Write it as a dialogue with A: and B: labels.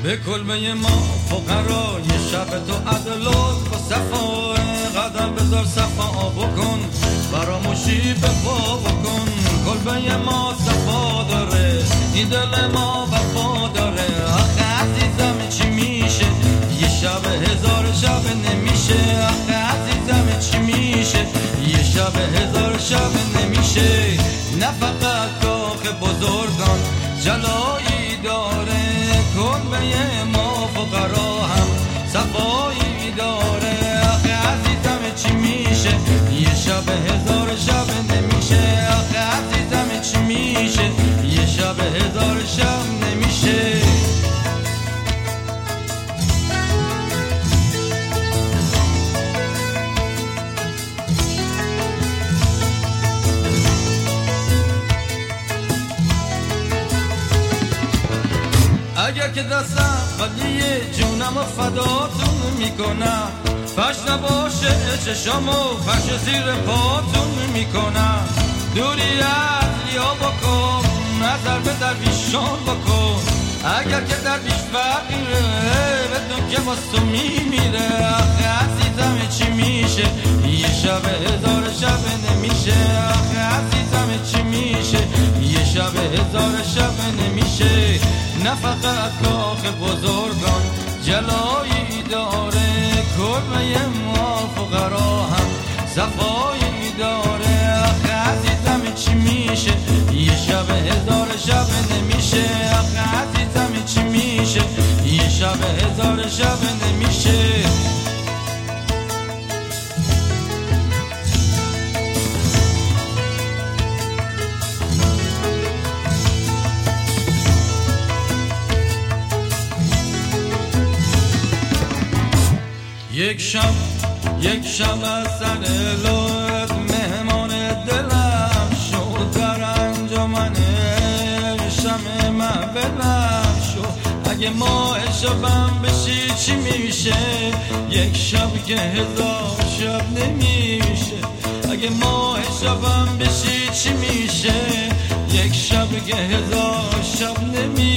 A: به کلبه ما فقرا یه شب تو عدلات با صفا قدم بذار صفا بکن فراموشی به پا بکن کلبه ما صفا داره این دل ما وفا داره آخه عزیزم چی میشه یه شب هزار شب نمیشه آخه عزیزم چی میشه یه شب هزار شب نمیشه نه فقط کاخ بزرگان جلایی داره کلبه ما فقرا هم صفایی داره آخه عزیزم چی میشه یه شب هزار شب نمیشه آخه عزیزم چی میشه یه شب هزار شب نمیشه اگر که دستم خالیه جونم و فداتون میکنم فش نباشه چشامو فش زیر پاتون میکنم دوری از لیا بکن نظر به درویشان بکن اگر که درویش فقیره بدون که واسه میمیره آخه عزیزم چی میشه یه شب هزار شب نمیشه آخه عزیزم چی میشه یه شب هزار شب نمیشه نه فقط کاخ بزرگان جلایی داره کلبه ما فقرا هم صفایی داره آخه عزیزم چی میشه یه شب هزار شب نمیشه آخه عزیزم چی میشه یه شب هزار شب نمیشه یک شب از سر لط مهمان دلم شد در انجمن شم محفلم شد اگه ماه شبم بشی چی میشه یک شب که هزار شب نمیشه اگه ماه شبم بشی چی میشه یک شب که هزار شب نمیشه